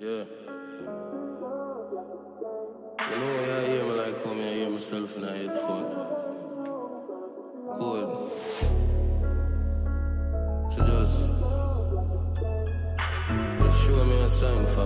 Yeah. You know, I hear me like how I hear myself in a headphone. Good. So just show me a sign, fam.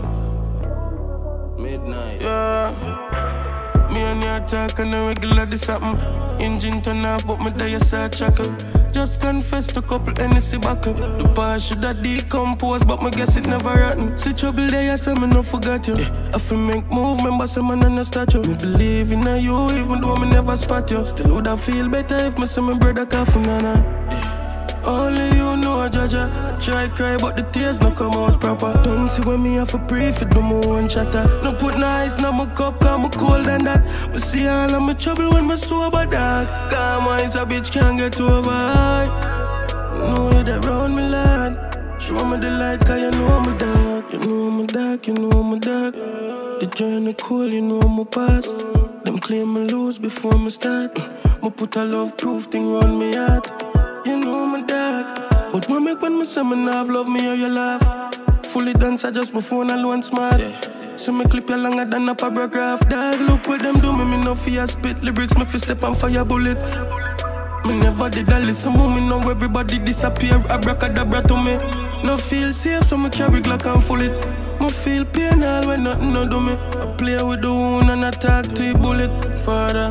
Midnight. Yeah. Me and you talk and the regular this happen. Engine turn off, but me die a sad chuckle. Just confessed a couple Hennessy buckle. The bar should have decomposed, but me guess it never rotten. See trouble there, I say me no forgot you. I feel make move, remember say man on a statue. Me believe in you, even though me never spot you. Still would I feel better if me see my brother coffin, nana. Only you know, Jaja. I try cry, but the tears no come out proper. Don't see when me have a pray for do my own chatter. No put no ice in my cup, cause I'm cold than that. But see all of my trouble when me sober, dog. Cause my eyes a bitch can't get over. Know you that round me, lad. Show me the light, cause you know I'm a dog. You know I'm a dog, you know I'm a dog. The journey cool, you know I'm a pass. Them claim me lose before me start. Me put a love proof thing round me heart. You know my dog. But what make when me say me nav love me or you laugh? Fully dance, I just my phone alone smart. So me clip you longer than a paragraph. Dog, look what them do me no fear spit lyrics, me fi step on fire bullet. Me never did a listen to me, now everybody disappear. Abracadabra to me. No feel safe, so me carry Glock and full it. Me feel pain all when nothing no do me. I play with the wound and attack to a bullet. Father,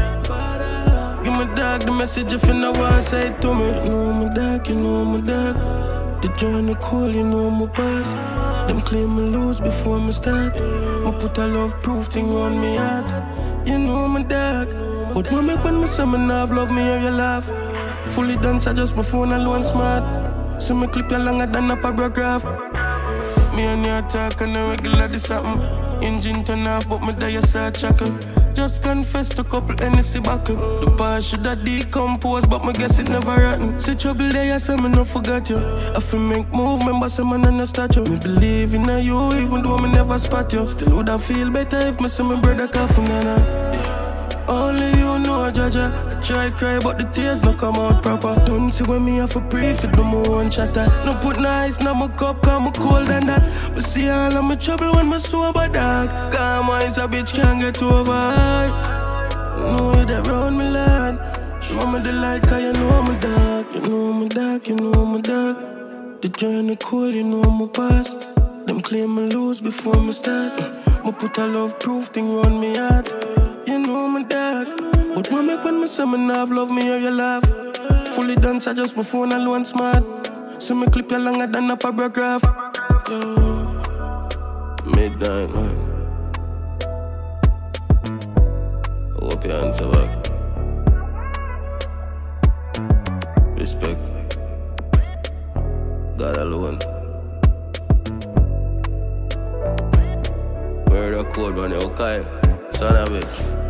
give my dog the message if you know what say it to me. You know I'm a dog, you know I'm a dog. The journey cool, you know I'm a pass. Them claim me lose before me start. Me put a love proof thing on me heart. You know I'm a dog. But what make when me say me nav love me or you laugh? Fully dance, I just my phone alone smart. So me clip you longer than a paragraph. Me and you talk and the regular this happen. Engine turn off, but me die a sad chuckle. Just confessed a couple Hennessy buckle. The bar should have decomposed, but me guess it never rotten. See trouble there, I say me no forgot you. I feel make move, remember say man on a statue. Me believe in you, even though me never spot you. Still would I feel better if me see my brother coffin, nana. Only you know, Jaja. I try cry, but the tears no come out proper. Don't see when me have a pray for do my own chatter. No put no ice in my cup, cause I'm cold than that. But see all of my trouble when me sober, dog. Cause my eyes a bitch can't get over. Know you that round me, lad. Show me the light, cause you know I'm a dog. You know I'm a dog, you know I'm a dog. The journey cool, you know I'm a pass. Them claim me lose before me start. Me put a love proof thing round me heart. You know I'm a dog. But what make when me say me nav love me or you laugh? Fully dance, I just my phone alone smart. So me clip you longer than a paragraph. Midnight, man. I hope your hands are back. Respect. God alone. Murder code, man, you Kyle. Son of a bitch.